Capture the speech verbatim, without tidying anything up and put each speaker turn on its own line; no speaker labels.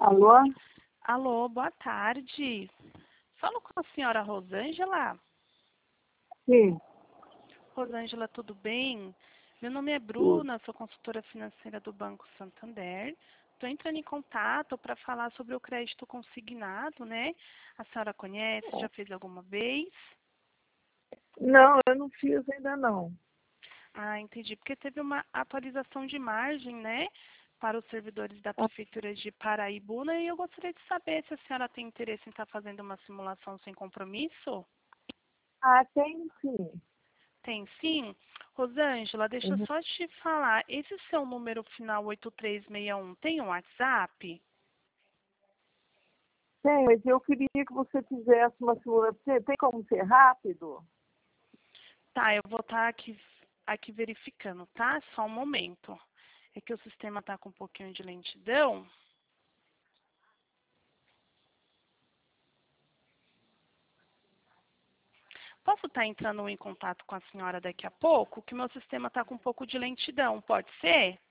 Alô?
Alô, boa tarde. Falo com a senhora Rosângela.
Sim.
Rosângela, tudo bem? Meu nome é
Tudo.
Bruna, sou consultora financeira do Banco Santander. Estou entrando em contato para falar sobre o crédito consignado, né? A senhora conhece, já fez alguma vez?
Não, eu não fiz ainda não.
Ah, entendi. Porque teve uma atualização de margem, né? Para os servidores da Prefeitura de Paraibuna e eu gostaria de saber se a senhora tem interesse em estar fazendo uma simulação sem compromisso.
Ah, tem sim.
Tem sim? Rosângela, deixa eu
Uhum.
só te falar. Esse seu número final oito três seis um tem um WhatsApp?
Tem, mas eu queria que você fizesse uma simulação. Tem tem como ser rápido?
Tá, eu vou estar aqui, aqui verificando, tá? Só um momento. É que o sistema está com um pouquinho de lentidão. Posso estar entrando em contato com a senhora daqui a pouco? Que o meu sistema está com um pouco de lentidão, pode ser?